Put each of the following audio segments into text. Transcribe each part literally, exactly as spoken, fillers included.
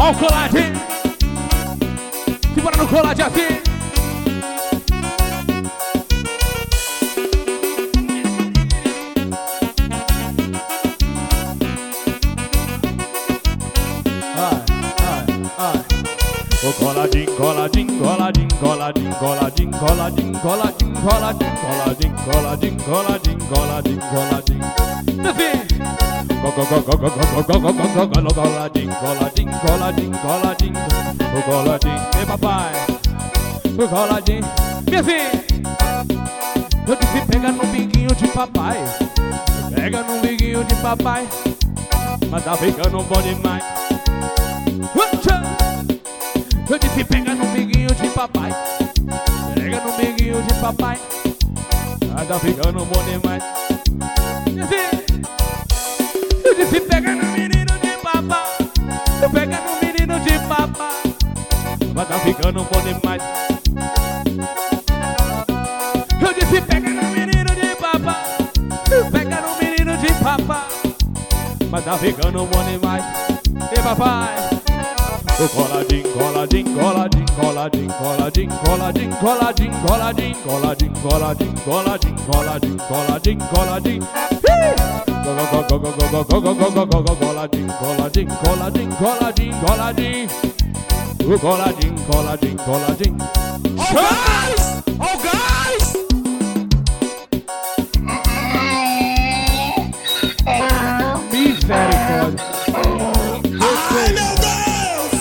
Ó o coladinho. Simbora no coladinho assim. O coladinho, coladinho, coladinho, coladinho, coladinho, coladinho, coladinho, coladinho, coladinho, coladinho, coladinho, coladinho, coladinho. Desce. Coladinho, coladinho, coladinho, coladinho. O coladinho, ei papai. O coladinho, minha filha. Eu disse pega no biguinho de papai. Pega no biguinho de papai. Mas tá ficando bom demais. Eu disse pega no biguinho de papai. Pega no biguinho de papai. Mas tá ficando bom demais. Eu disse pega no menino de papai. Eu pega no menino de papai. Mas tá ficando bom demais. Eu disse pega no menino de papai. Eu pega no menino de papai. Mas tá ficando bom demais. E papai. O coladinho, coladinho, coladinho, coladinho, coladinho, coladinho, coladinho, coladinho, coladinho, coladinho, coladinho, coladinho, coladinho, coladinho. Coladinho, coladinho, coladinho, coladinho, coladinho. O coladinho, coladinho, coladinho. Ó o gás! Ó o gás! Misericórdia. Ai, meu Deus!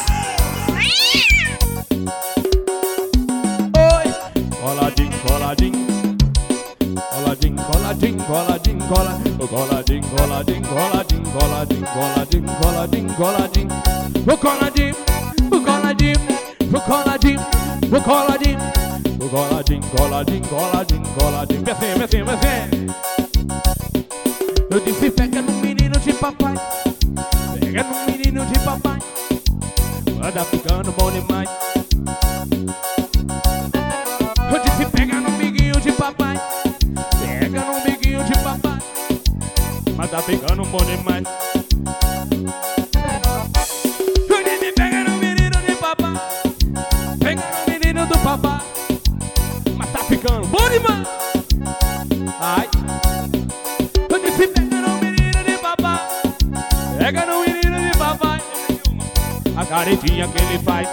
Oi! Coladinho, coladinho. Coladinho, coladinho, coladinho, coladinho. O coladinho, coladinho, coladinho, coladinho, coladinho, coladinho, coladinho. O coladinho, o coladinho, o coladinho, o coladinho. O coladinho, coladinho, coladinho, coladinho. Vem assim, vem assim, vem assim. Eu disse pega no menino de papai. Pega no menino de papai. Anda ficando bom demais. Eu disse pega no biguinho de papai. Pega no biguinho de papai. Mas tá ficando bom demais. Eu disse pega no menino de papai. Pega no menino do papai. Mas tá ficando bom demais. Ai. Eu disse pega no menino de papai. Pega no menino de papai. A caretinha que ele faz.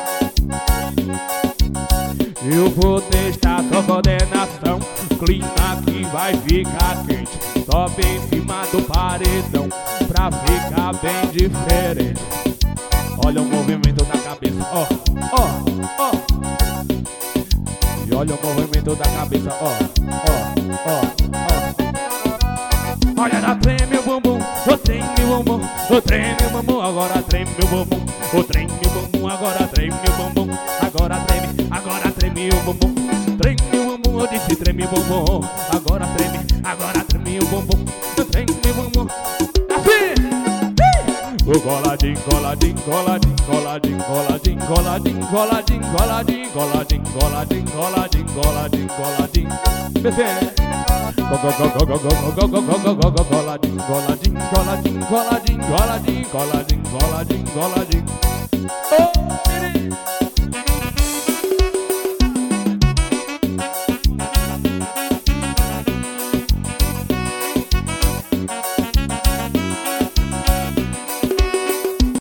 Eu vou testar sua coordenação. Clima que vai ficar quente. Sobe em cima do paredão pra ficar bem diferente. Olha o movimento da cabeça, ó, ó, ó. E olha o movimento da cabeça, ó, ó, ó, ó. Olha, ela treme o bumbum, o treme o bumbum, o treme o bumbum, agora treme o bumbum, o treme o bumbum, agora treme o bumbum, agora treme, agora treme o bumbum, treme o bumbum, eu disse treme o bumbum, agora treme, agora treme o bumbum, treme o bumbum, assim! O coladinho, coladinho, coladinho, coladinho, coladinho, coladinho, coladinho, coladinho, coladinho, coladinho, coladinho, coladinho, coladinho, descendo. Coladinho, coladinho, coladinho, coladinho, coladinho, coladinho, coladinho, coladinho.